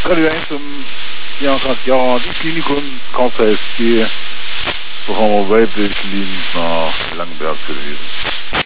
Radio 1 ja, die Klinikum, KVSG, Programm Weiblich, Lien nach Langenberg gewesen.